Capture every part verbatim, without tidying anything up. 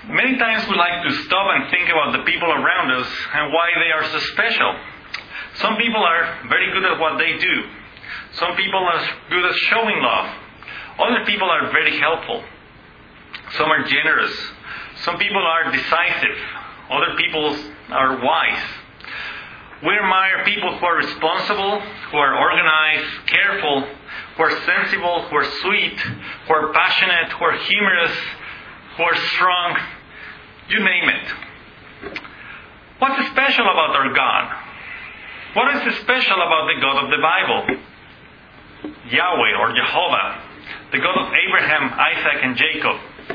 Many times we like to stop and think about the people around us and why they are so special. Some people are very good at what they do. Some people are good at showing love. Other people are very helpful. Some are generous. Some people are decisive. Other people are wise. We admire people who are responsible, who are organized, careful, who are sensible, who are sweet, who are passionate, who are humorous, who are strong. You name it. What's special about our God? What is special about the God of the Bible? Yahweh or Jehovah, the God of Abraham, Isaac, and Jacob.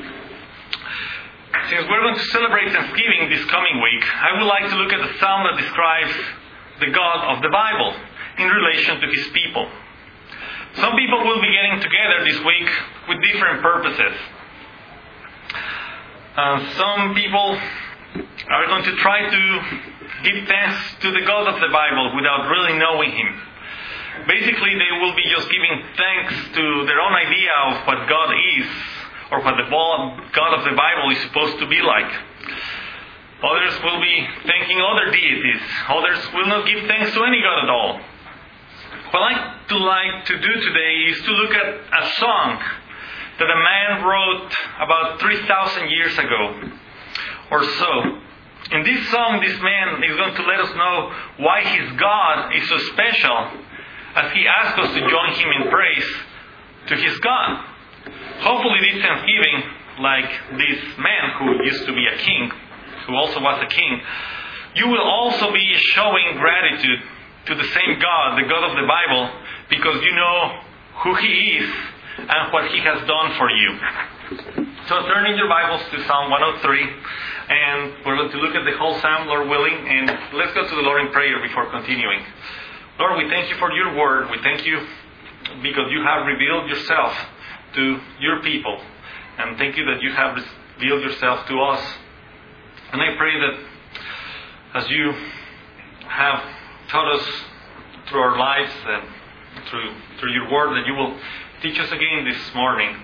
Since we're going to celebrate Thanksgiving this coming week, I would like to look at the psalm that describes the God of the Bible in relation to His people. Some people will be getting together this week with different purposes. Uh, some people are going to try to give thanks to the God of the Bible without really knowing Him. Basically, they will be just giving thanks to their own idea of what God is, or what the God of the Bible is supposed to be like. Others will be thanking other deities. Others will not give thanks to any God at all. What I like to like to do today is to look at a song that a man wrote about three thousand years ago or so. In this song, this man is going to let us know why his God is so special, as he asks us to join him in praise to his God. Hopefully this Thanksgiving, like this man who used to be a king, who also was a king, you will also be showing gratitude to the same God, the God of the Bible, because you know who He is and what He has done for you. So turn in your Bibles to Psalm one oh three, and we're going to look at the whole psalm, Lord willing, and let's go to the Lord in prayer before continuing. Lord, we thank you for your word. We thank you because you have revealed yourself to your people, and thank you that you have revealed yourself to us. And I pray that as you have taught us through our lives and through through your word, that you will teach us again this morning.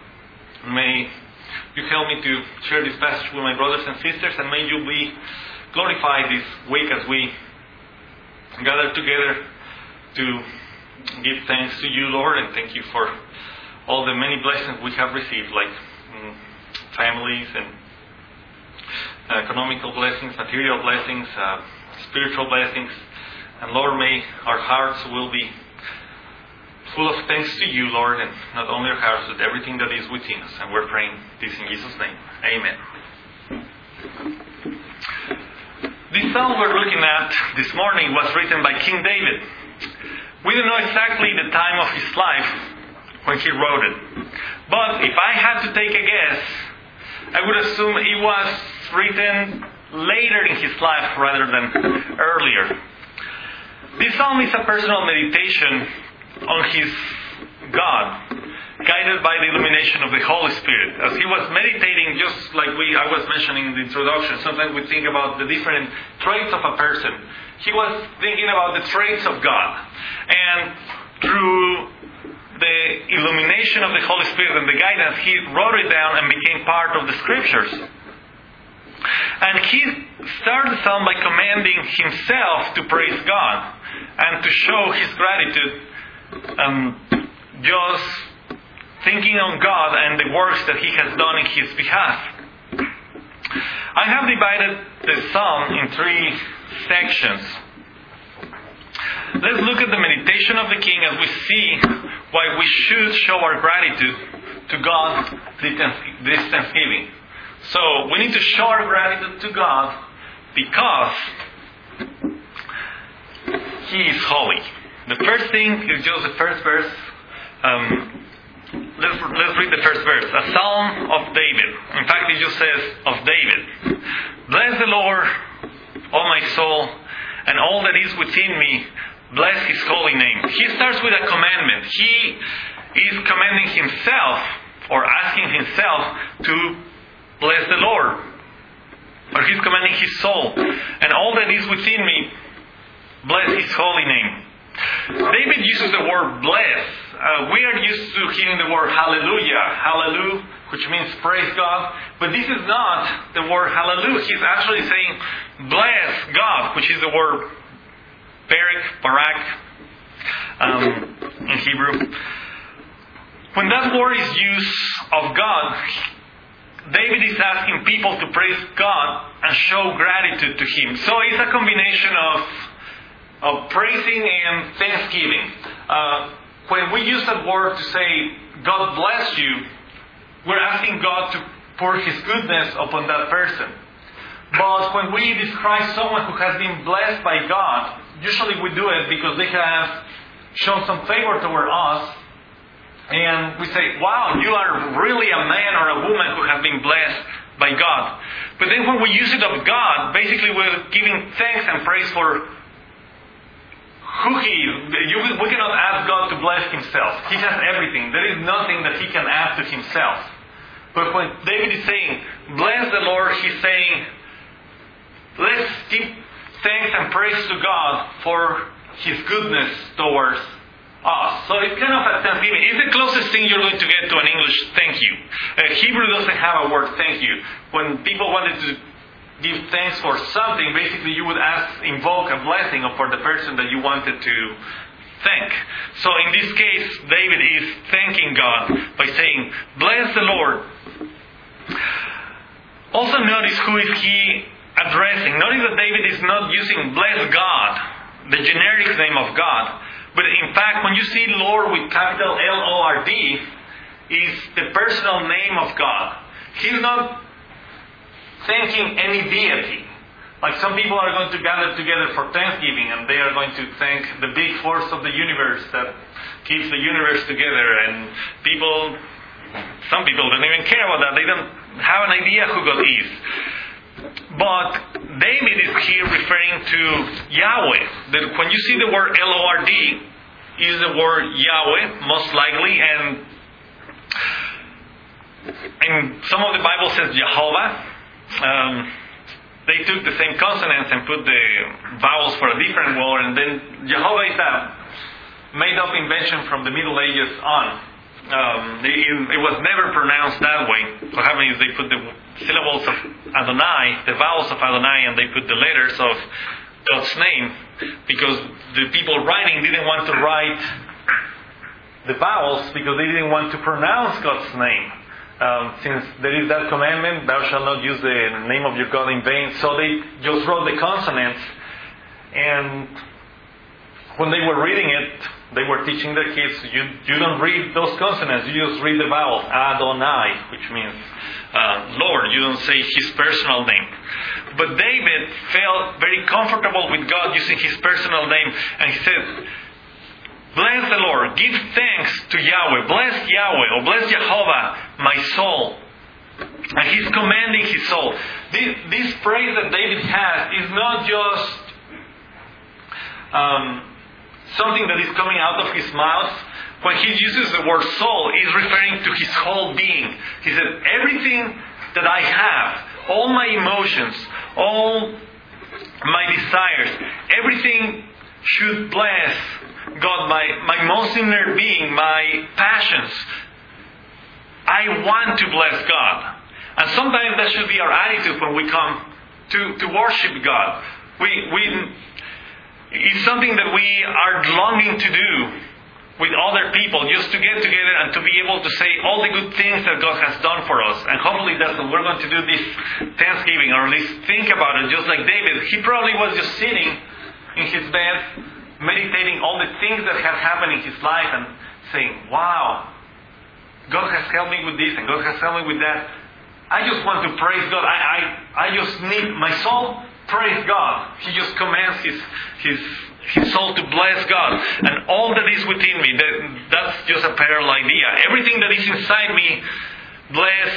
May you help me to share this passage with my brothers and sisters, and may you be glorified this week as we gather together to give thanks to you, Lord, and thank you for all the many blessings we have received, like um, families and economical blessings, material blessings, uh, spiritual blessings. And Lord, may our hearts will be full of thanks to you, Lord, and not only our hearts, but everything that is within us. And we're praying this in Jesus' name. Amen. This psalm we're looking at this morning was written by King David. We don't know exactly the time of his life when he wrote it. But if I had to take a guess, I would assume it was written later in his life rather than earlier. This psalm is a personal meditation on his God, guided by the illumination of the Holy Spirit. As he was meditating, just like we I was mentioning in the introduction, sometimes we think about the different traits of a person. He was thinking about the traits of God. And through the illumination of the Holy Spirit and the guidance, he wrote it down and became part of the Scriptures. And he started the psalm by commanding himself to praise God and to show his gratitude, um, just thinking on God and the works that He has done in His behalf. I have divided the psalm in three sections. Let's look at the meditation of the king as we see why we should show our gratitude to God this Thanksgiving. So we need to show our gratitude to God because He is holy. The first thing is just the first verse. Um, let's, let's read the first verse. A psalm of David. In fact, it just says of David. Bless the Lord, O my soul, and all that is within me. Bless His holy name. He starts with a commandment. He is commanding himself or asking himself to bless the Lord. Or he's commanding his soul. And all that is within me, bless His holy name. David uses the word bless. Uh, we are used to hearing the word hallelujah, hallelujah, which means praise God. But this is not the word hallelujah. He's actually saying bless God, which is the word barak, barak um, in Hebrew. When that word is used of God, David is asking people to praise God and show gratitude to Him. So it's a combination of, of praising and thanksgiving. Uh, when we use that word to say, God bless you, we're asking God to pour His goodness upon that person. But when we describe someone who has been blessed by God, usually we do it because they have shown some favor toward us. And we say, wow, you are really a man or a woman who have been blessed by God. But then when we use it of God, basically we're giving thanks and praise for who He is. You, we cannot ask God to bless Himself. He has everything. There is nothing that He can add to Himself. But when David is saying, bless the Lord, he's saying, let's give thanks and praise to God for His goodness towards us. So it's kind of a thanksgiving. It's the closest thing you're going to get to an English thank you. Uh, Hebrew doesn't have a word thank you. When people wanted to give thanks for something, basically you would ask, invoke a blessing for the person that you wanted to thank. So in this case, David is thanking God by saying, bless the Lord. Also notice who is he addressing. Notice that David is not using bless God, the generic name of God. But in fact, when you see Lord with capital L O R D, is the personal name of God. He's not thanking any deity. Like some people are going to gather together for Thanksgiving and they are going to thank the big force of the universe that keeps the universe together. And people, some people don't even care about that. They don't have an idea who God is. But David is here referring to Yahweh. That when you see the word L O R D, is the word Yahweh, most likely, and and some of the Bible says Jehovah. Um, they took the same consonants and put the vowels for a different word, and then Jehovah is a made-up invention from the Middle Ages on. Um, it, it was never pronounced that way. What happened is they put the syllables of Adonai, the vowels of Adonai, and they put the letters of God's name, because the people writing didn't want to write the vowels because they didn't want to pronounce God's name. Um, since there is that commandment, thou shalt not use the name of your God in vain, so they just wrote the consonants, and when they were reading it, they were teaching their kids, you, you don't read those consonants, you just read the vowels, Adonai, which means uh, Lord. You don't say His personal name. But David felt very comfortable with God using His personal name, and he said, bless the Lord, give thanks to Yahweh, bless Yahweh, or bless Jehovah, my soul. And he's commanding his soul. This, this phrase that David has is not just um, something that is coming out of his mouth. When he uses the word soul, he's referring to his whole being. He said, everything that I have, all my emotions, all my desires, everything should bless God, my, my most inner being, my passions. I want to bless God. And sometimes that should be our attitude when we come to, to worship God. We, we, it's something that we are longing to do with other people, just to get together and to be able to say all the good things that God has done for us. And hopefully that's what we're going to do this Thanksgiving, or at least think about it, just like David. He probably was just sitting in his bed, meditating all the things that have happened in his life and saying, wow, God has helped me with this and God has helped me with that. I just want to praise God. I, I, I just need my soul, praise God. He just commands his, his, his soul to bless God. And all that is within me, that, that's just a parallel idea. Everything that is inside me, bless.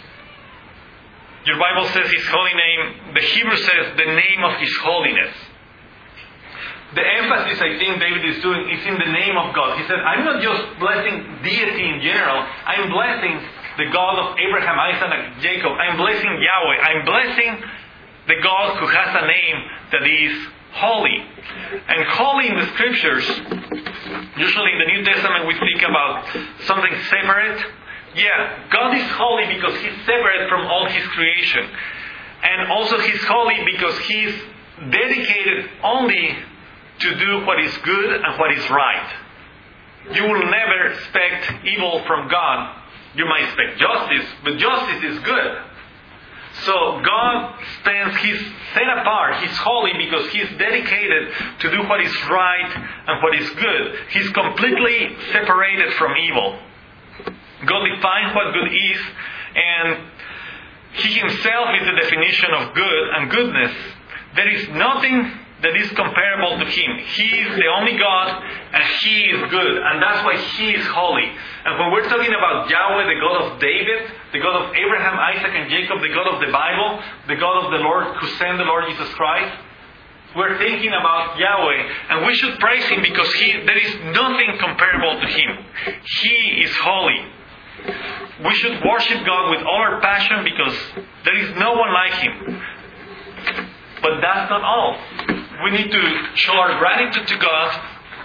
Your Bible says His holy name. The Hebrew says the name of His holiness. The emphasis I think David is doing is in the name of God. He said, I'm not just blessing deity in general. I'm blessing the God of Abraham, Isaac, and Jacob. I'm blessing Yahweh. I'm blessing the God who has a name that is holy. And holy in the scriptures Usually in the New Testament we think about something separate. Yeah, God is holy because He's separate from all His creation. And also He's holy because He's dedicated only to do what is good and what is right. You will never expect evil from God. You might expect justice, but justice is good. So God stands, He's set apart, He's holy because He's dedicated to do what is right and what is good. He's completely separated from evil. God defines what good is, and He Himself is the definition of good and goodness. There is nothing that is comparable to Him. He is the only God, and He is good, and that's why He is holy. And when we're talking about Yahweh, the God of David, the God of Abraham, Isaac, and Jacob, the God of the Bible, the God of the Lord who sent the Lord Jesus Christ, we're thinking about Yahweh, and we should praise Him because He, there is nothing comparable to Him. He is holy. We should worship God with all our passion because there is no one like Him. But that's not all. We need to show our gratitude to God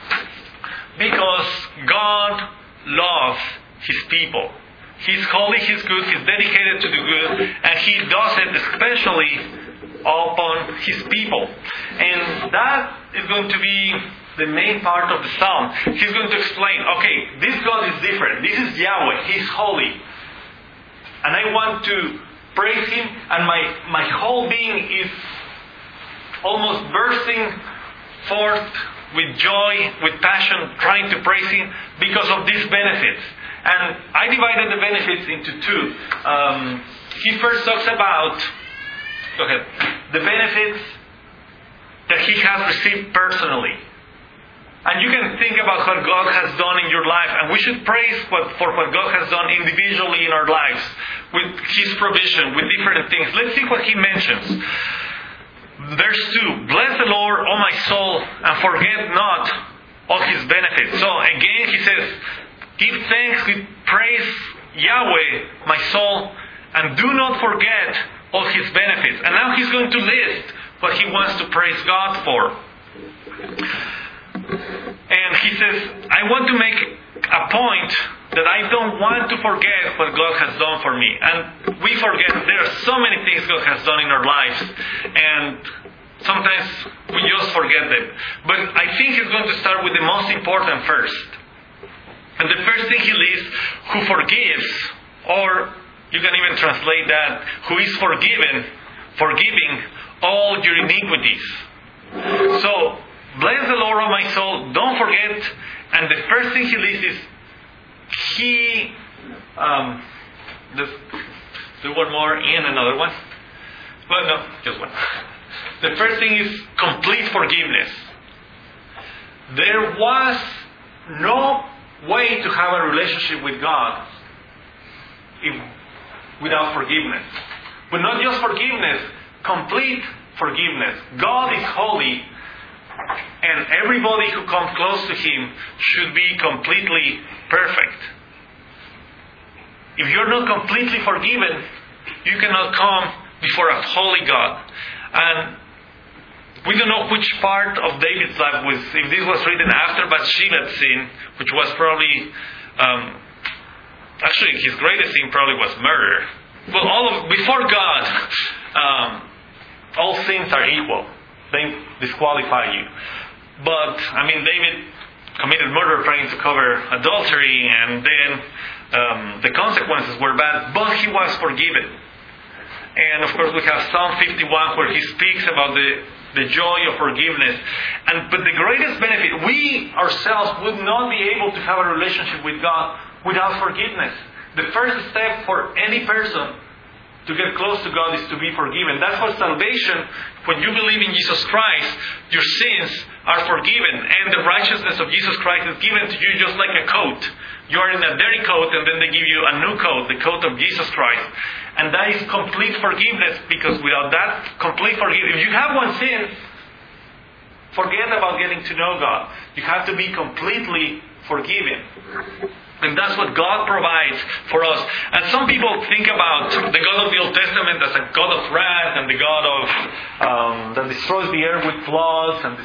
because God loves His people. He's holy, He's good, He's dedicated to the good, and He does it especially upon His people. And that is going to be the main part of the psalm. He's going to explain, okay, this God is different. This is Yahweh. He's holy. And I want to praise Him, and my, my whole being is almost bursting forth with joy, with passion, trying to praise Him because of these benefits. And I divided the benefits into two. Um, he first talks about, go ahead, the benefits that He has received personally. And you can think about what God has done in your life, and we should praise what, for what God has done individually in our lives, with His provision, with different things. Let's see what He mentions. Verse two, bless the Lord, O my soul, and forget not all His benefits. So again He says, give thanks, give praise Yahweh, my soul, and do not forget all His benefits. And now He's going to list what He wants to praise God for. And He says, I want to make a point that I don't want to forget what God has done for me. And we forget, there are so many things God has done in our lives, and sometimes we just forget them. But I think He's going to start with the most important first. And the first thing He lists, who forgives, or you can even translate that, who is forgiven, forgiving all your iniquities. So, bless the Lord, O my soul, don't forget. And the first thing He lists is, He, um, let's do one more and another one. Well, no, just one. The first thing is complete forgiveness. There was no way to have a relationship with God if, without forgiveness. But not just forgiveness, complete forgiveness. God is holy, and everybody who comes close to Him should be completely perfect. If you're not completely forgiven, you cannot come before a holy God. And we don't know which part of David's life was, if this was written after Bathsheba's sin, which was probably, um, actually his greatest sin probably was murder. Well, all of, before God, um, all sins are equal. They disqualify you. But, I mean, David committed murder trying to cover adultery, and then um, the consequences were bad, but he was forgiven. And of course we have Psalm fifty-one where he speaks about the, the joy of forgiveness. And but the greatest benefit, we ourselves would not be able to have a relationship with God without forgiveness. The first step for any person to get close to God is to be forgiven. That's what salvation, when you believe in Jesus Christ, your sins are forgiven. And the righteousness of Jesus Christ is given to you just like a coat. You are in a dirty coat, and then they give you a new coat, the coat of Jesus Christ. And that is complete forgiveness, because without that complete forgiveness, if you have one sin, forget about getting to know God. You have to be completely forgiven. And that's what God provides for us. And some people think about the God of the Old Testament as a God of wrath and the God of um, that destroys the earth with floods. And, this,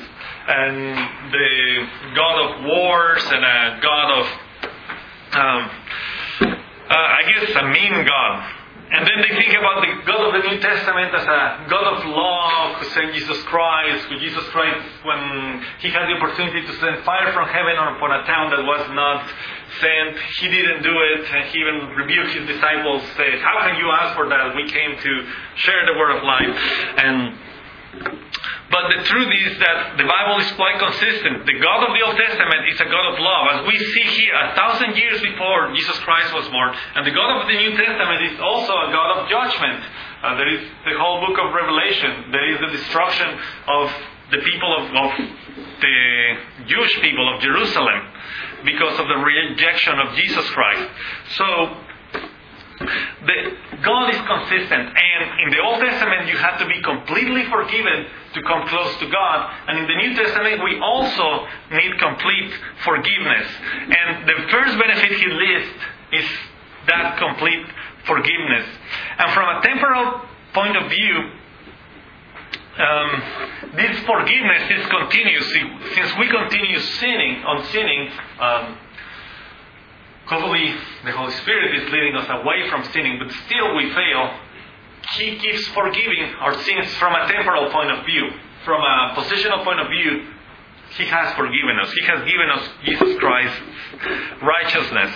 and the God of wars and a God of, um, uh, I guess, a mean God. And then they think about the God of the New Testament as a God of love who sent Jesus Christ, who Jesus Christ, when he had the opportunity to send fire from heaven upon a town that was not sent, he didn't do it, and he even rebuked his disciples, said, how can you ask for that? We came to share the word of life. And but the truth is that the Bible is quite consistent. The God of the Old Testament is a God of love, as we see here a thousand years before Jesus Christ was born. And the God of the New Testament is also a God of judgment. Uh, there is the whole book of Revelation. There is the destruction of the people of, of the Jewish people of Jerusalem because of the rejection of Jesus Christ. So The, God is consistent, and in the Old Testament you had to be completely forgiven to come close to God, and in the New Testament we also need complete forgiveness. And the first benefit he lists is that complete forgiveness. And from a temporal point of view, um, this forgiveness is continuous. Since we continue sinning on sinning, um, hopefully the Holy Spirit is leading us away from sinning, but still we fail. He keeps forgiving our sins from a temporal point of view. From a positional point of view, He has forgiven us. He has given us Jesus Christ's righteousness.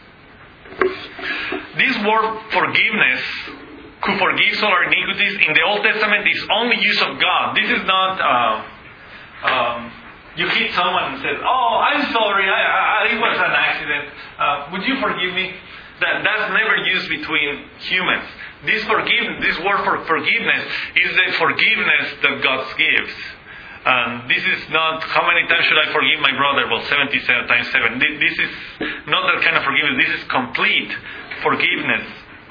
This word forgiveness, who forgives all our iniquities, in the Old Testament is only use of God. This is not... Uh, um, You hit someone and said, oh, I'm sorry, I, I, it was an accident. Uh, would you forgive me? That, that's never used between humans. This forgive, this word for forgiveness is the forgiveness that God gives. Um, this is not, how many times should I forgive my brother? Well, seventy-seven times seven. This is not that kind of forgiveness. This is complete forgiveness.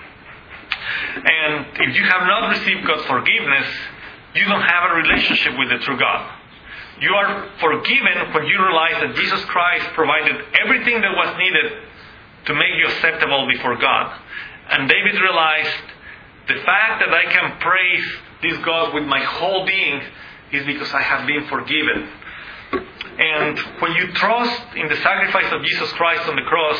And if you have not received God's forgiveness, you don't have a relationship with the true God. You are forgiven when you realize that Jesus Christ provided everything that was needed to make you acceptable before God. And David realized the fact that I can praise this God with my whole being is because I have been forgiven. And when you trust in the sacrifice of Jesus Christ on the cross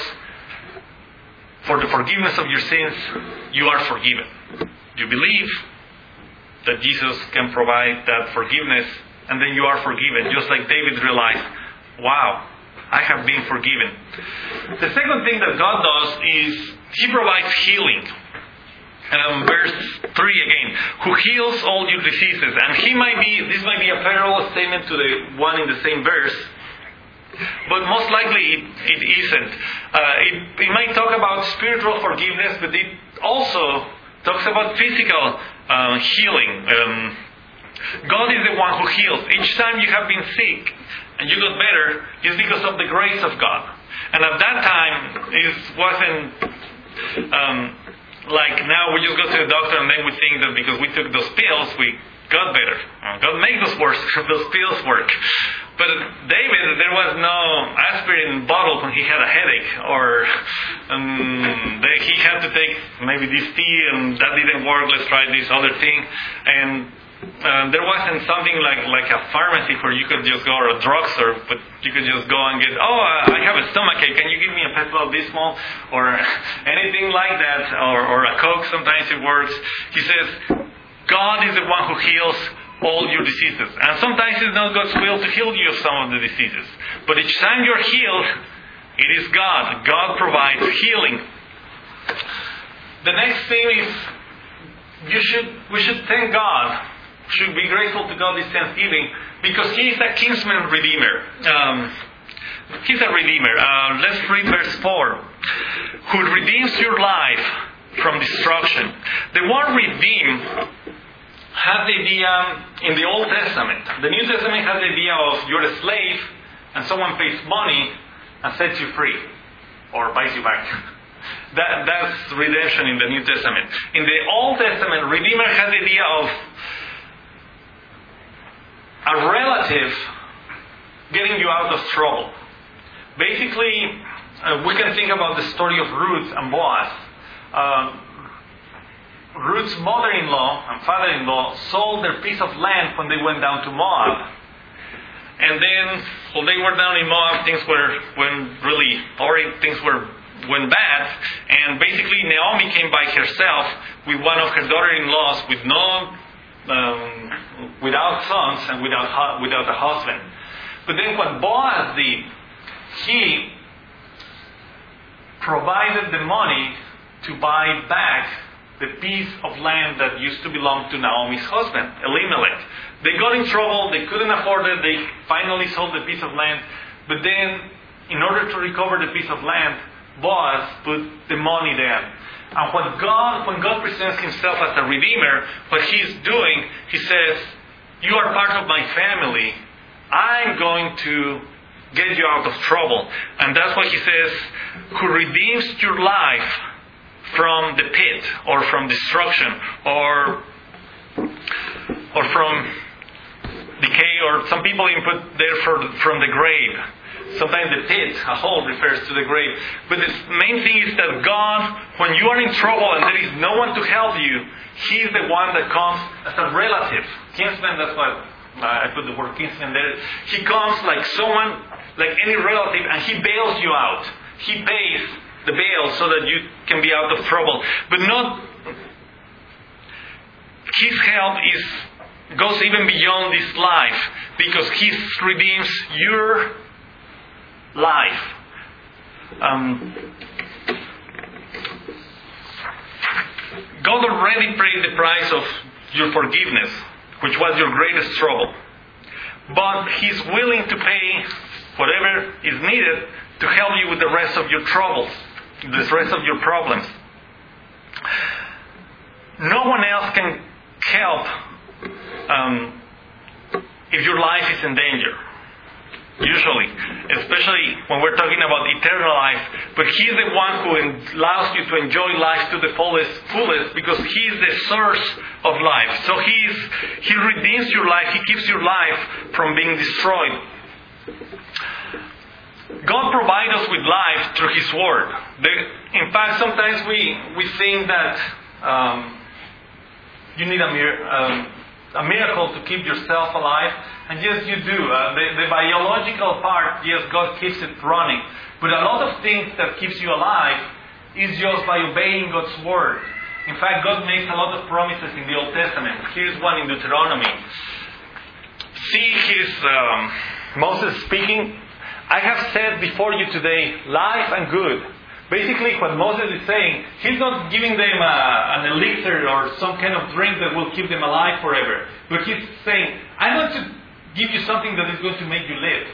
for the forgiveness of your sins, you are forgiven. You believe that Jesus can provide that forgiveness, and then you are forgiven, just like David realized, wow, I have been forgiven. The second thing that God does is He provides healing. Um, verse three again, who heals all your diseases. And he might be, this might be a parallel statement to the one in the same verse, but most likely it, it isn't. Uh, it, it might talk about spiritual forgiveness, but it also talks about physical uh, healing. Um, God is the one who heals. Each time you have been sick and you got better, it's because of the grace of God. And at that time, it wasn't um, like now we just go to the doctor and then we think that because we took those pills, we got better. God made those, work, those pills work. But David, there was no aspirin bottle when he had a headache, or um, they, he had to take maybe this tea and that didn't work, let's try this other thing. And Um, there wasn't something like, like a pharmacy where you could just go, or a drugstore, but you could just go and get, oh, I have a stomachache, can you give me a Pepto-Bismol? Or anything like that, or, or a Coke, sometimes it works. He says, God is the one who heals all your diseases. And sometimes it's not God's will to heal you of some of the diseases. But each time you're healed, it is God. God provides healing. The next thing is, you should we should thank God. Should be grateful to God this Thanksgiving, because He is a kinsman redeemer. Um, he's a redeemer. Uh, let's read verse four. Who redeems your life from destruction. The word redeem has the idea in the Old Testament. The New Testament has the idea of you're a slave and someone pays money and sets you free or buys you back. That, that's redemption in the New Testament. In the Old Testament, redeemer has the idea of a relative getting you out of trouble. Basically, uh, we can think about the story of Ruth and Boaz. Uh, Ruth's mother-in-law and father-in-law sold their piece of land when they went down to Moab. And then, while they were down in Moab, things were when really already things were went bad. And basically, Naomi came by herself with one of her daughter-in-laws, with no, um, without sons and without without a husband. But then, what Boaz did, he provided the money to buy back the piece of land that used to belong to Naomi's husband, Elimelech. They got in trouble, they couldn't afford it, they finally sold the piece of land, but then, in order to recover the piece of land, Boaz put the money there. And what God, when God presents himself as a redeemer, what he's doing, he says, you are part of my family, I'm going to get you out of trouble. And that's what he says, who redeems your life from the pit, or from destruction, or or from decay, or some people even put there for, from the grave. Sometimes the pit, a hole, refers to the grave. But the main thing is that God, when you are in trouble and there is no one to help you, He is the one that comes as a relative. Kinsman, that's what uh, I put the word kinsman there. He comes like someone, like any relative, and He bails you out. He pays the bail so that you can be out of trouble. But not... His help is goes even beyond this life, because He redeems your life. Um, God already paid the price of your forgiveness, which was your greatest trouble. But He's willing to pay whatever is needed to help you with the rest of your troubles, the rest of your problems. No one else can help um, if your life is in danger. Usually, especially when we're talking about eternal life. But He's the one who allows you to enjoy life to the fullest, fullest because He is the source of life. So He's, He redeems your life. He keeps your life from being destroyed. God provides us with life through His Word. The, in fact, sometimes we, we think that um, you need a, mir- um, a miracle to keep yourself alive. And yes, you do. Uh, the, the biological part, yes, God keeps it running. But a lot of things that keeps you alive is just by obeying God's Word. In fact, God makes a lot of promises in the Old Testament. Here's one in Deuteronomy. See His, um, Moses speaking, I have said before you today, life and good. Basically, what Moses is saying, he's not giving them a, an elixir or some kind of drink that will keep them alive forever. But he's saying, I'm going to give you something that is going to make you live.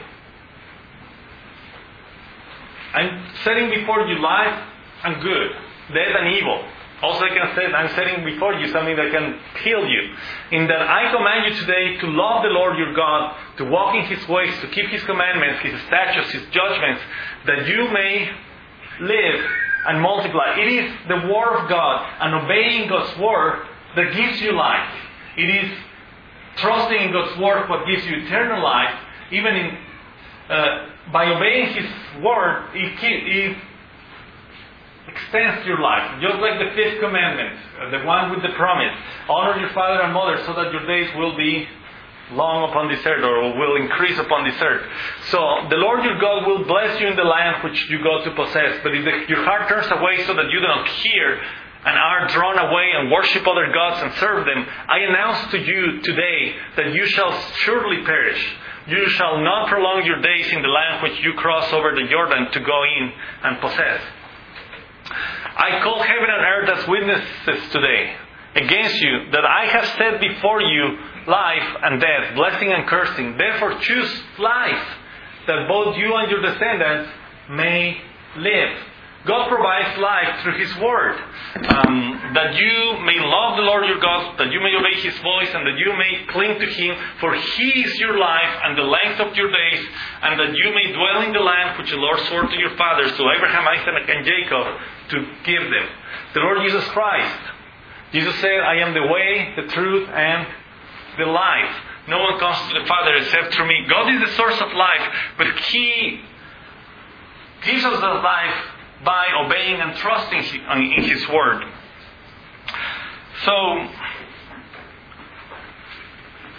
I'm setting before you life and good, death and evil. Also, I can say, I'm setting before you something that can heal you. In that I command you today to love the Lord your God, to walk in His ways, to keep His commandments, His statutes, His judgments, that you may live and multiply. It is the Word of God and obeying God's Word that gives you life. It is trusting in God's Word what gives you eternal life. Even in uh, by obeying His Word, it, it extends your life. Just like the fifth commandment, uh, the one with the promise. Honor your father and mother so that your days will be long upon this earth, or will increase upon this earth. So the Lord your God will bless you in the land which you go to possess. But if the, your heart turns away so that you do not hear and are drawn away and worship other gods and serve them, I announce to you today that you shall surely perish. You shall not prolong your days in the land which you cross over the Jordan to go in and possess. I call heaven and earth as witnesses today against you that I have set before you life and death, blessing and cursing. Therefore choose life, that both you and your descendants may live. God provides life through His Word, um, that you may love the Lord your God, that you may obey His voice, and that you may cling to Him, for He is your life and the length of your days, and that you may dwell in the land which the Lord swore to your fathers, to Abraham, Isaac, and Jacob, to give them. The Lord Jesus Christ. Jesus said, I am the way, the truth, and the life. No one comes to the Father except through me. God is the source of life, but He gives us the life by obeying and trusting in His Word. So,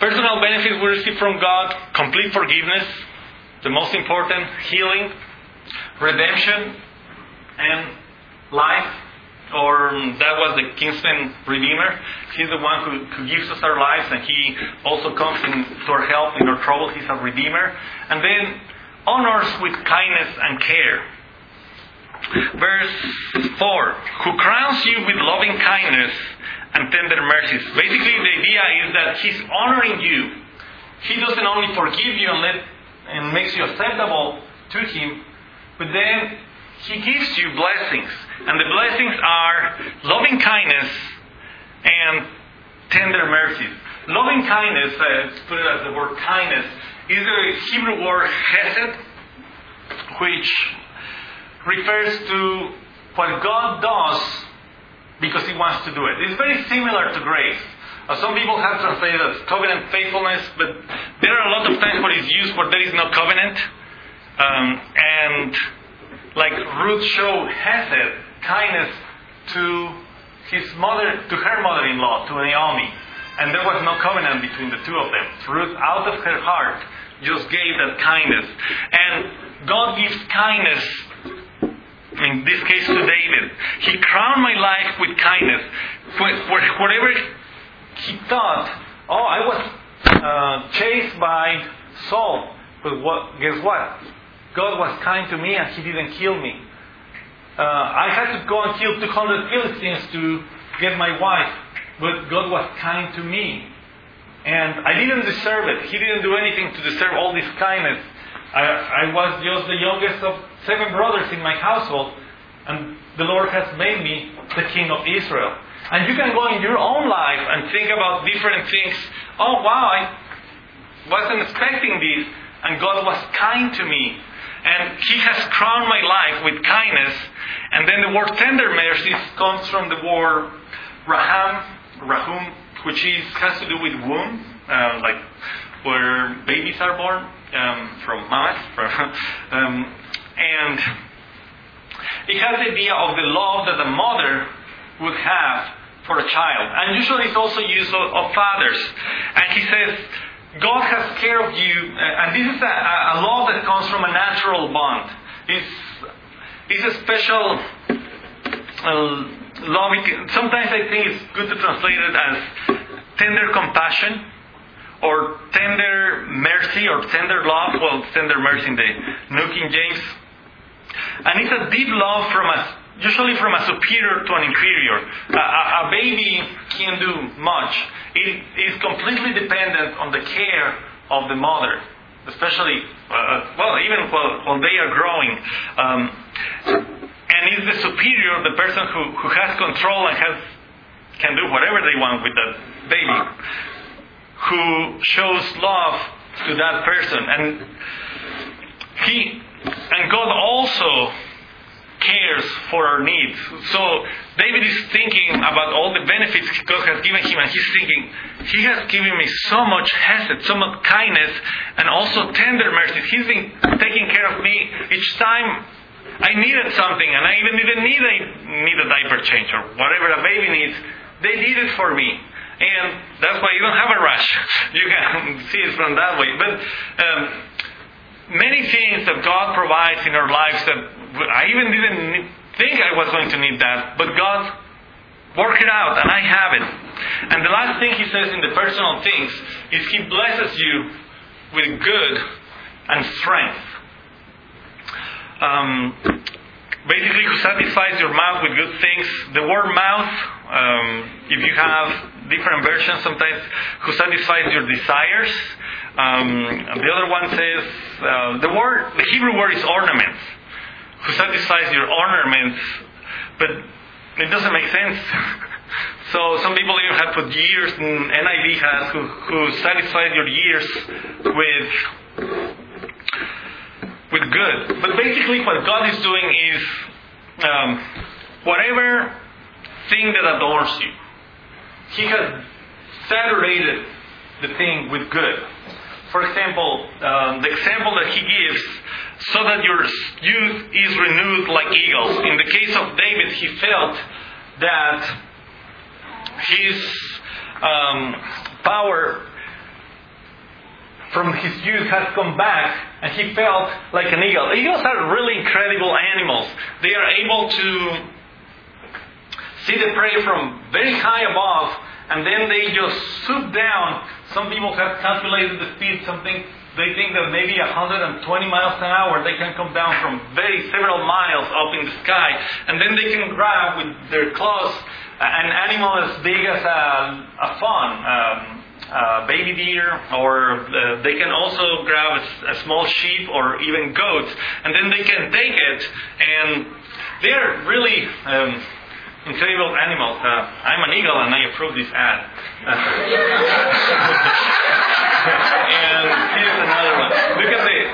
Personal benefits we receive from God: complete forgiveness, the most important, healing, redemption, and life. Or that was the kinsman redeemer. He's the one who, who gives us our lives, and he also comes in to our help in our trouble. He's a redeemer. And then honors with kindness and care. Verse four, who crowns you with loving kindness and tender mercies. Basically, the idea is that he's honoring you. He doesn't only forgive you and, let, and makes you acceptable to him, but then he gives you blessings. And the blessings are loving kindness and tender mercies. Loving kindness, uh, put it as the word kindness, is the Hebrew word chesed, which refers to what God does because He wants to do it. It's very similar to grace. Uh, some people have translated as covenant faithfulness, but there are a lot of times where it's used where there is no covenant. Um, and like Ruth showed Hesed, kindness to his mother, to her mother-in-law, to Naomi. And there was no covenant between the two of them. Ruth, out of her heart, just gave that kindness. And God gives kindness, in this case to David. He crowned my life with kindness. Whatever he thought, oh, I was uh, chased by Saul. But what, guess what? God was kind to me and He didn't kill me. Uh, I had to go and kill two hundred Philistines to get my wife. But God was kind to me. And I didn't deserve it. He didn't do anything to deserve all this kindness. I, I was just the youngest of seven brothers in my household. And the Lord has made me the king of Israel. And you can go in your own life and think about different things. Oh, wow, I wasn't expecting this. And God was kind to me. And He has crowned my life with kindness. And then the word tender mercies comes from the word raham, rahum, which is has to do with womb, uh, like where babies are born um, from mamas. um, and it has the idea of the love that a mother would have for a child. And usually it's also used of, of fathers. And he says, God has care of you, and this is a, a love that comes from a natural bond. It's, it's a special uh, love. Sometimes I think it's good to translate it as tender compassion, or tender mercy, or tender love. Well, it's tender mercy in the New King James. And it's a deep love from a, usually from a superior to an inferior. A, a, a baby can't do much. It is completely dependent on the care of the mother, especially, uh, well, even while, while they are growing. Um, and it's the superior, the person who, who has control and has can do whatever they want with that baby, who shows love to that person. And he and God also cares for our needs. So David is thinking about all the benefits God has given him, and he's thinking, He has given me so much hesed, so much kindness, and also tender mercy. He's been taking care of me each time I needed something, and I even didn't need a, need a diaper change or whatever a baby needs. They did it for me. And that's why you don't have a rush. You can see it from that way. But um, many things that God provides in our lives that I even didn't think I was going to need that, but God worked it out, and I have it. And the last thing He says in the personal things is He blesses you with good and strength. Um, basically, who satisfies your mouth with good things. The word mouth, um, if you have different versions sometimes, who satisfies your desires. Um, the other one says, uh, the word, the Hebrew word is ornaments, who satisfies your ornaments, but it doesn't make sense. So some people even have put years, and N I V has, who, who satisfies your years with with good. But basically what God is doing is um, whatever thing that adorns you, He has saturated the thing with good. For example, um, the example that He gives, so that your youth is renewed like eagles. In the case of David, he felt that his um, power from his youth has come back, and he felt like an eagle. Eagles are really incredible animals. They are able to see the prey from very high above, and then they just swoop down. Some people have calculated the speed, something they think that maybe one hundred twenty miles an hour, they can come down from very several miles up in the sky, and then they can grab with their claws an animal as big as a, a fawn, um, a baby deer, or uh, they can also grab a, a small sheep or even goats, and then they can take it, and they are really um, incredible animals. Uh, I'm an eagle and I approve this ad. And here's another one. Look at the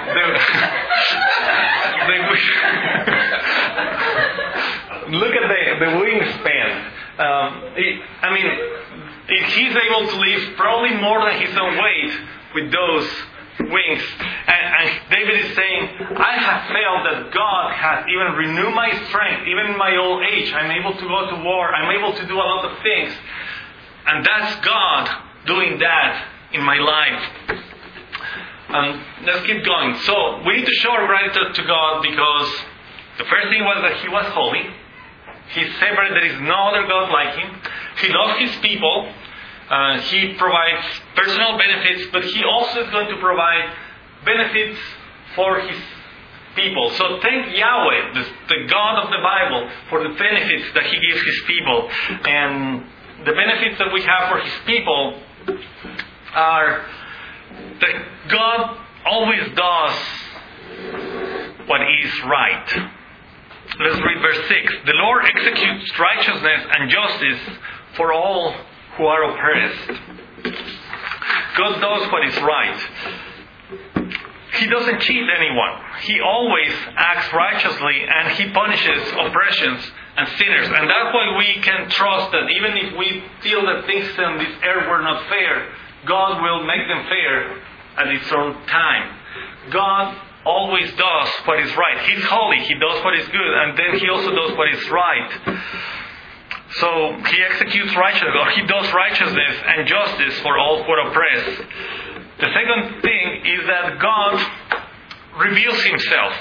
the, the look at the the wingspan. Um, it, I mean, it, he's able to lift probably more than his own weight with those wings. And, and David is saying, I have felt that God has even renewed my strength, even in my old age. I'm able to go to war. I'm able to do a lot of things. And that's God doing that in my life. Um, let's keep going. So we need to show our gratitude to God because the first thing was that He was holy. He's separate. There is no other God like Him. He loves His people. Uh, he provides personal benefits, but He also is going to provide benefits for His people. So thank Yahweh, the, the God of the Bible, for the benefits that He gives His people. And the benefits that we have for His people are that God always does what is right. Let's read verse six. The Lord executes righteousness and justice for all who are oppressed. God does what is right. He doesn't cheat anyone. He always acts righteously, and He punishes oppressions and sinners. And that's why we can trust that even if we feel that things on this earth were not fair, God will make them fair at His own time. God always does what is right. He's holy. He does what is good, and then He also does what is right. So He executes righteousness, or He does righteousness and justice for all who are oppressed. The second thing is that God reveals Himself.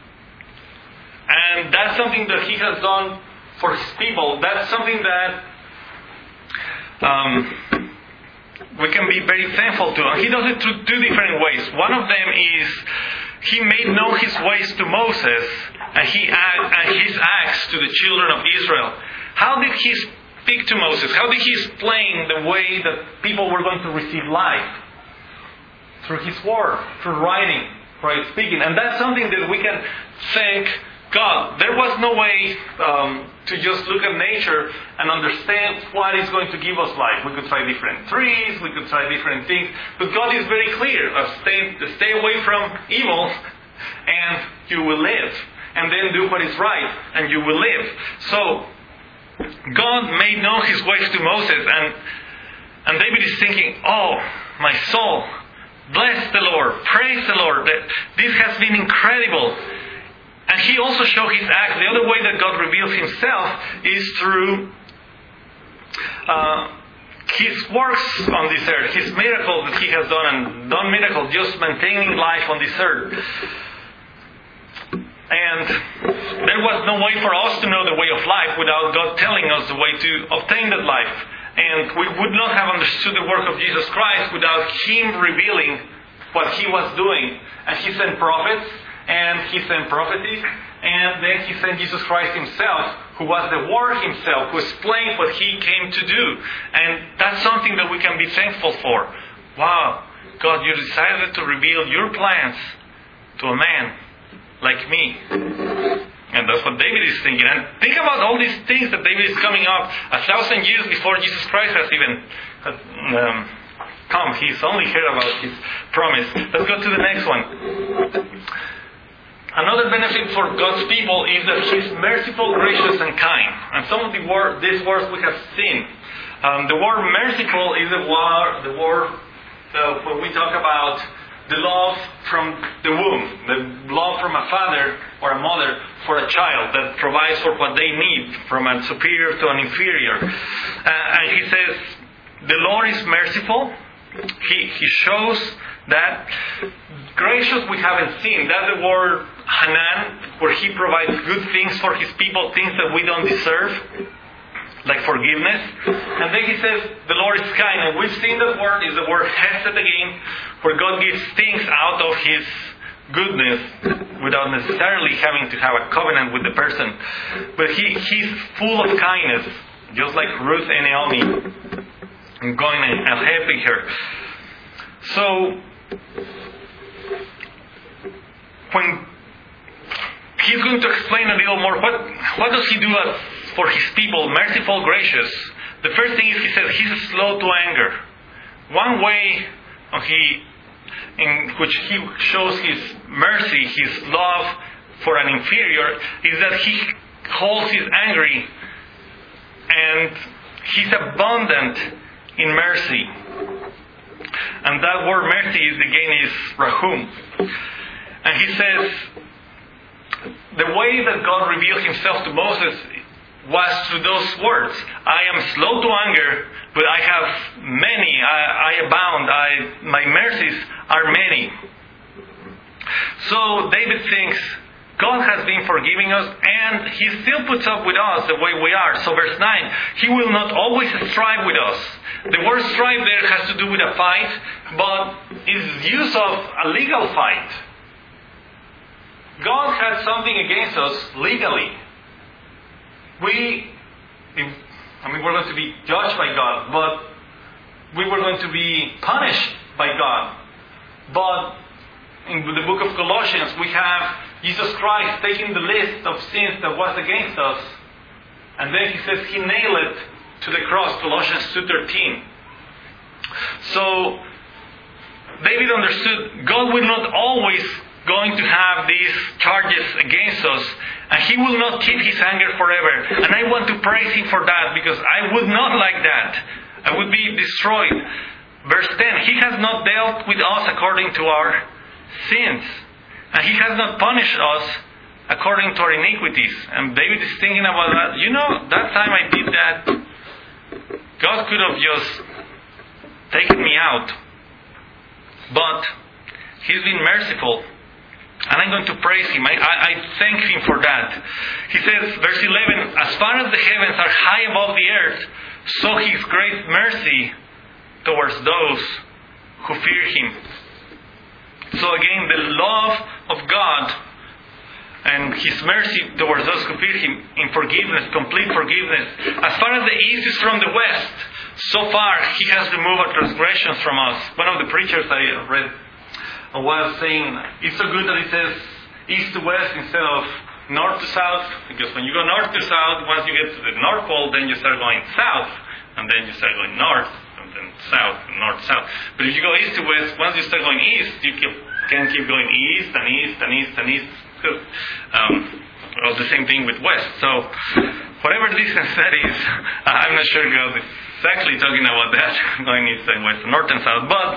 And that's something that He has done for His people. That's something that um, we can be very thankful to. And He does it through two different ways. One of them is He made known His ways to Moses, and He act, and His acts to the children of Israel. How did He speak to Moses? How did He explain the way that people were going to receive life? Through His word, through writing, through speaking. And that's something that we can thank God. There was no way um, to just look at nature and understand what is going to give us life. We could try different trees, we could try different things, but God is very clear. Uh, stay, stay away from evil and you will live. And then do what is right and you will live. So, God made known His ways to Moses, and, and David is thinking, oh, my soul, bless the Lord, praise the Lord. This has been incredible. And He also showed His acts. The other way that God reveals Himself is through uh, His works on this earth, His miracles that He has done, and done miracles, just maintaining life on this earth. And there was no way for us to know the way of life without God telling us the way to obtain that life. And we would not have understood the work of Jesus Christ without Him revealing what He was doing. And He sent prophets, and He sent prophecies, and then He sent Jesus Christ Himself, who was the Word Himself, who explained what He came to do. And that's something that we can be thankful for. Wow, God, you decided to reveal your plans to a man like me. And that's what David is thinking. And think about all these things that David is coming up a thousand years before Jesus Christ has even um, come. He's only heard about His promise. Let's go to the next one. Another benefit for God's people is that He's merciful, gracious, and kind. And some of the word, these words we have seen. Um, the word merciful is the word, the word uh, when we talk about the love from the womb, the love from a father or a mother for a child that provides for what they need, from a superior to an inferior. Uh, and He says, the Lord is merciful. He, he shows that. Gracious we haven't seen. That's the word Hanan, where he provides good things for his people, things that we don't deserve, like forgiveness. And then he says, the Lord is kind. And we've seen that word is the word Hesed again, where God gives things out of His goodness without necessarily having to have a covenant with the person. But he, He's full of kindness, just like Ruth and Naomi. I'm going and helping her. So, when he's going to explain a little more, what, what does he do for his people? Merciful, gracious. The first thing is he says he's slow to anger. One way he, in which he shows his mercy, his love for an inferior, is that he holds his anger, and he's abundant in mercy. And that word mercy is again is rahum. And he says, the way that God revealed Himself to Moses was through those words. I am slow to anger, but I have many. I, I abound. I, my mercies are many. So David thinks God has been forgiving us, and He still puts up with us the way we are. So verse nine, He will not always strive with us. The word strive there has to do with a fight, but is use of a legal fight. God had something against us legally. We, I mean, we're going to be judged by God, but we were going to be punished by God. But in the book of Colossians, we have Jesus Christ taking the list of sins that was against us, and then He says He nailed it to the cross, Colossians two thirteen. So, David understood God will not always going to have these charges against us, and He will not keep His anger forever. And I want to praise Him for that, because I would not like that. I would be destroyed. Verse ten, He has not dealt with us according to our sins, and He has not punished us according to our iniquities. And David is thinking about that. You know, that time I did that, God could have just taken me out. But He's been merciful, and I'm going to praise Him. I, I, I thank Him for that. He says, verse eleven, as far as the heavens are high above the earth, so His great mercy towards those who fear Him. So again, the love of God and His mercy towards those who fear Him in forgiveness, complete forgiveness. As far as the east is from the west, so far He has removed our transgressions from us. One of the preachers I read was saying, it's so good that it says east to west instead of north to south, because when you go north to south, once you get to the North Pole, then you start going south, and then you start going north, and then south, and north, south. But if you go east to west, once you start going east, you can keep going east, and east, and east, and east. Um, well, the same thing with west. So, whatever distance that is, I'm not sure God is exactly talking about that, going east and west, north and south, but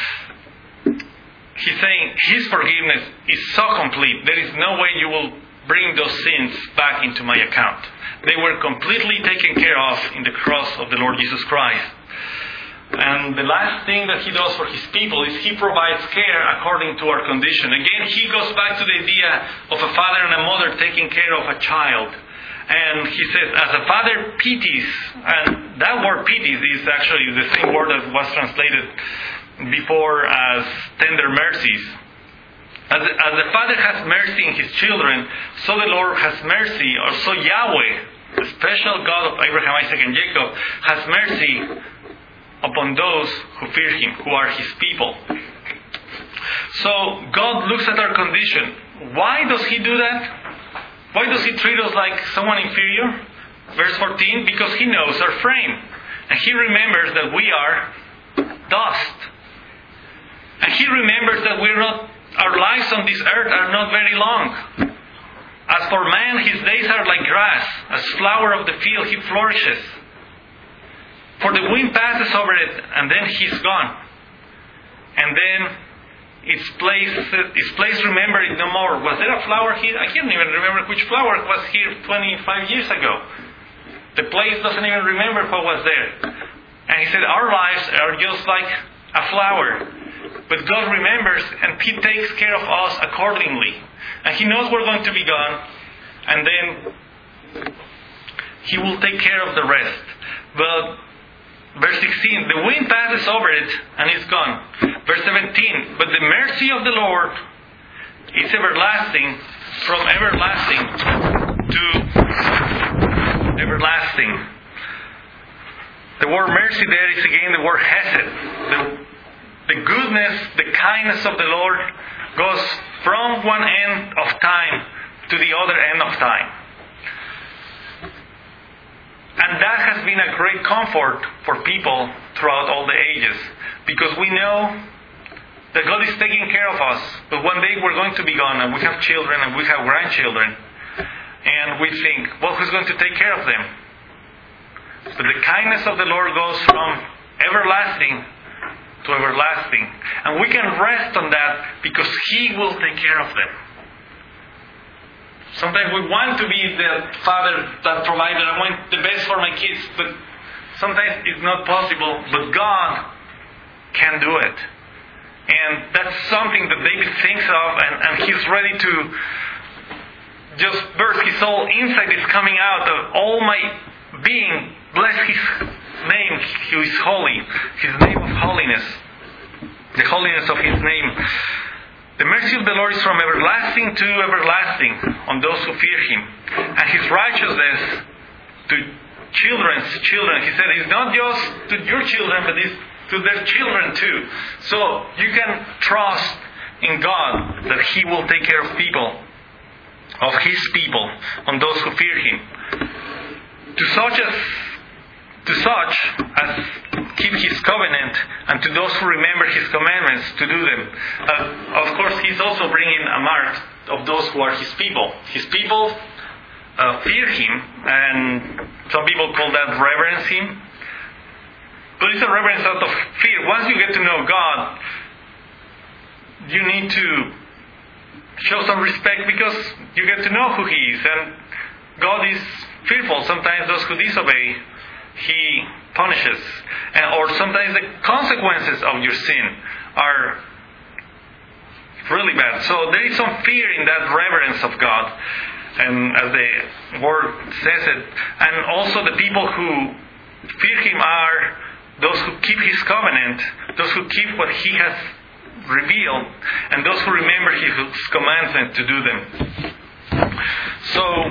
He's saying His forgiveness is so complete, there is no way you will bring those sins back into my account. They were completely taken care of in the cross of the Lord Jesus Christ. And the last thing that He does for His people is He provides care according to our condition. Again, He goes back to the idea of a father and a mother taking care of a child. And He says, as a father pities, and that word pities is actually the same word that was translated before as tender mercies. As, as the Father has mercy in His children, so the Lord has mercy, or so Yahweh, the special God of Abraham, Isaac, and Jacob, has mercy upon those who fear Him, who are His people. So God looks at our condition. Why does He do that? Why does He treat us like someone inferior? Verse fourteen, because He knows our frame, and He remembers that we are dust. And He remembers that we're not, our lives on this earth are not very long. As for man, his days are like grass, as flower of the field he flourishes. For the wind passes over it, and then he's gone. And then its place, its place remember it no more. Was there a flower here? I can't even remember which flower was here twenty-five years ago. The place doesn't even remember what was there. And He said, our lives are just like a flower. But God remembers and He takes care of us accordingly. And He knows we're going to be gone. And then He will take care of the rest. But verse sixteen, the wind passes over it and it's gone. Verse seventeen, but the mercy of the Lord is everlasting, from everlasting to everlasting. The word mercy there is again the word hesed. The, the goodness, the kindness of the Lord goes from one end of time to the other end of time. And that has been a great comfort for people throughout all the ages. Because we know that God is taking care of us. But one day we're going to be gone, and we have children and we have grandchildren. And we think, well, who's going to take care of them? But the kindness of the Lord goes from everlasting to everlasting. And we can rest on that because He will take care of them. Sometimes we want to be the father that provided. I want the best for my kids, but sometimes it's not possible. But God can do it. And that's something that David thinks of, and, and he's ready to just burst his soul. Insight is coming out of all my being. Bless His name, who is holy. His name of holiness. The holiness of His name. The mercy of the Lord is from everlasting to everlasting on those who fear Him. And His righteousness to children's children. He said it's not just to your children, but it's to their children too. So you can trust in God that He will take care of people, of His people, on those who fear Him. To such as to such as keep His covenant, and to those who remember His commandments to do them. Uh, of course, He's also bringing a mark of those who are His people. His people uh, fear Him, and some people call that reverence Him. But it's a reverence out of fear. Once you get to know God, you need to show some respect because you get to know who He is. And God is fearful. Sometimes those who disobey, He punishes. And, or sometimes the consequences of your sin are really bad. So there is some fear in that reverence of God. And as the word says it. And also the people who fear Him are those who keep His covenant, those who keep what He has revealed, and those who remember His commandments to do them. So,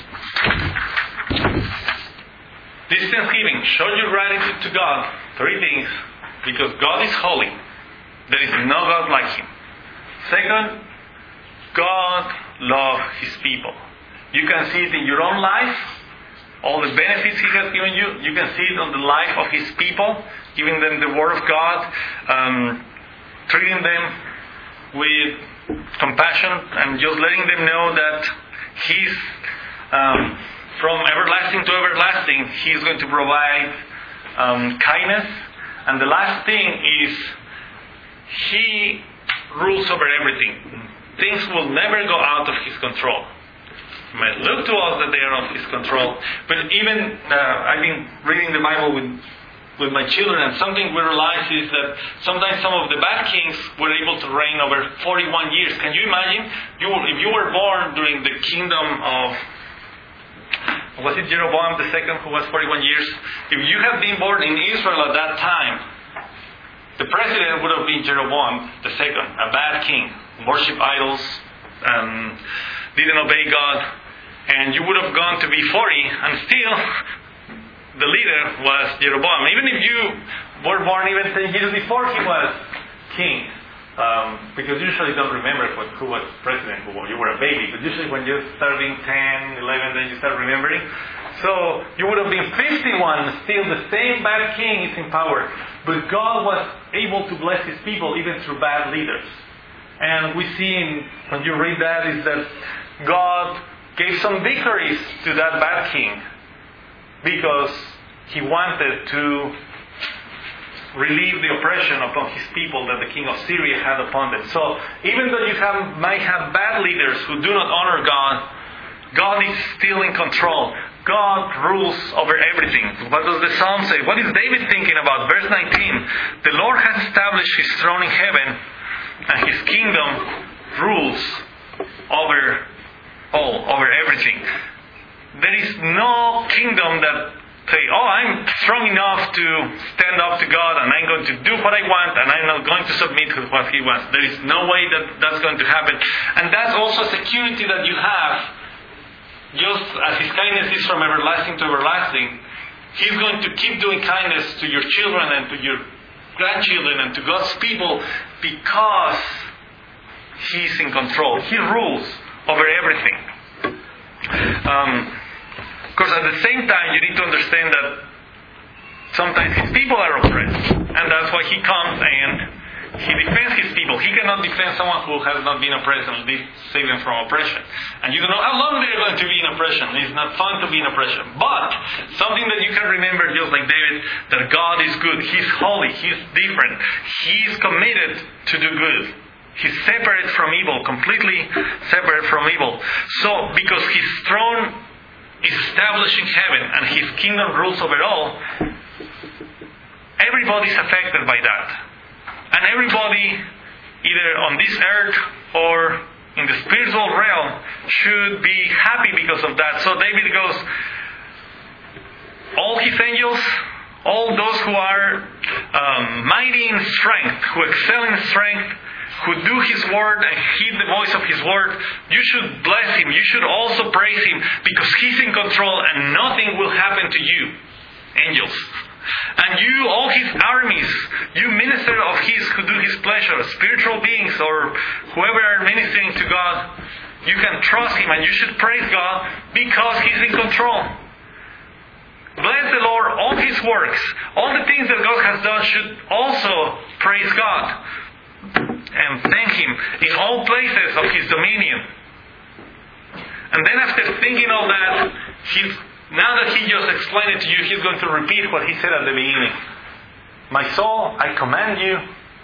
this Thanksgiving, show your gratitude to God. Three things. Because God is holy. There is no God like Him. Second, God loves His people. You can see it in your own life. All the benefits He has given you. You can see it on the life of His people. Giving them the Word of God. Um, treating them with compassion. And just letting them know that He's... Um, From everlasting to everlasting, He is going to provide um, kindness. And the last thing is, He rules over everything. Things will never go out of His control. It might look to us that they are of His control. But even, uh, I've been reading the Bible with, with my children, and something we realize is that sometimes some of the bad kings were able to reign over forty-one years. Can you imagine? You, if you were born during the kingdom of... Was it Jeroboam the second who was forty-one years? If you had been born in Israel at that time, the president would have been Jeroboam the second, a bad king, worshipped idols, um, didn't obey God, and you would have gone to be forty, and still the leader was Jeroboam. Even if you were born even ten years before he was king. Um, because usually you don't remember what, who was president, who you were a baby. But usually when you start being ten, eleven, then you start remembering. So you would have been fifty-one, still the same bad king is in power. But God was able to bless His people even through bad leaders. And we see in, when you read that, is that God gave some victories to that bad king because He wanted to relieve the oppression upon His people that the king of Syria had upon them. So even though you have, might have bad leaders who do not honor God, God is still in control. God rules over everything. What does the Psalm say? What is David thinking about? Verse nineteen. The Lord has established His throne in heaven, and His kingdom rules over all, over everything. There is no kingdom that say, oh, I'm strong enough to stand up to God and I'm going to do what I want and I'm not going to submit to what He wants. There is no way that that's going to happen. And that's also security that you have. Just as His kindness is from everlasting to everlasting, He's going to keep doing kindness to your children and to your grandchildren and to God's people because He's in control. He rules over everything. Um, of course, at the same time, you need to understand that sometimes His people are oppressed. And that's why He comes and He defends His people. He cannot defend someone who has not been oppressed and save them from oppression. And you don't know how long they're going to be in oppression. It's not fun to be in oppression. But something that you can remember, just like David, that God is good. He's holy. He's different. He's committed to do good. He's separate from evil, completely separate from evil. So, because His throne is established in heaven and His kingdom rules over all, everybody's affected by that. And everybody, either on this earth or in the spiritual realm, should be happy because of that. So David goes, all His angels, all those who are um, mighty in strength, who excel in strength, who do His word and heed the voice of His word, you should bless Him. You should also praise Him because He's in control and nothing will happen to you, angels. And you, all His armies, you minister of His who do His pleasure, spiritual beings or whoever are ministering to God, you can trust Him and you should praise God because He's in control. Bless the Lord, all His works, all the things that God has done should also praise God and thank Him in all places of His dominion. And then after thinking all that, He's, now that He just explained it to you, He's going to repeat what He said at the beginning. My soul, I command you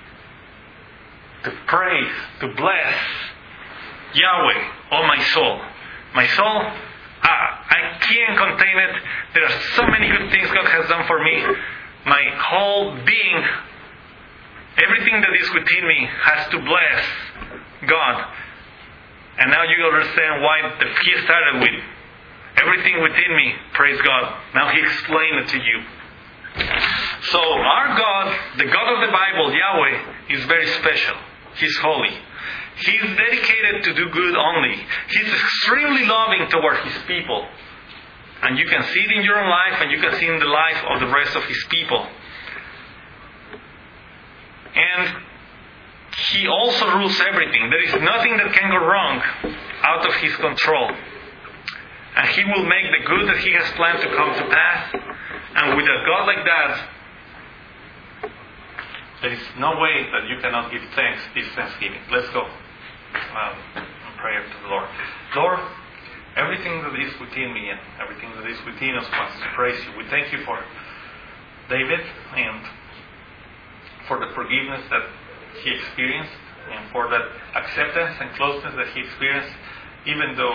to praise, to bless Yahweh, oh my soul. My soul, I, I can't contain it. There are so many good things God has done for me. My whole being, everything that is within me has to bless God. And now you understand why the, He started with everything within me, praise God. Now He explained it to you. So our God, the God of the Bible, Yahweh, is very special. He's holy. He's dedicated to do good only. He's extremely loving toward His people. And you can see it in your own life and you can see it in the life of the rest of His people. And He also rules everything. There is nothing that can go wrong out of His control. And He will make the good that He has planned to come to pass. And with a God like that, there is no way that you cannot give thanks this Thanksgiving. Let's go um, in prayer to the Lord. Lord, everything that is within me and everything that is within us wants to praise You. We thank You for David and for the forgiveness that he experienced and for that acceptance and closeness that he experienced, even though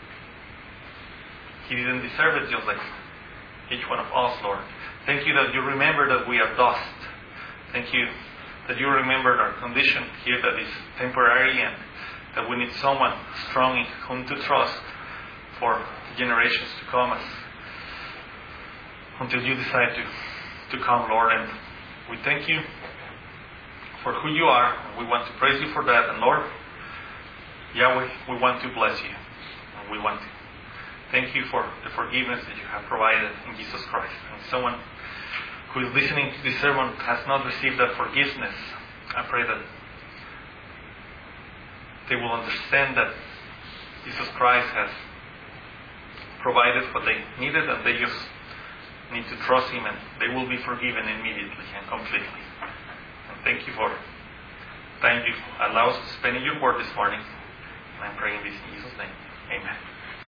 he didn't deserve it, just like each one of us, Lord. Thank You that You remember that we are dust. Thank You that You remember our condition here that is temporary and that we need someone strong in whom to trust for generations to come as, until You decide to, to come, Lord. And we thank You for who You are. We want to praise You for that. And Lord, Yahweh, we want to bless You. And we want to thank You for the forgiveness that You have provided in Jesus Christ. And someone who is listening to this sermon has not received that forgiveness, I pray that they will understand that Jesus Christ has provided what they needed and they just need to trust Him and they will be forgiven immediately and completely. And thank You for the time You allow us to spend in Your Word this morning. And I'm praying this in Jesus' name. Amen.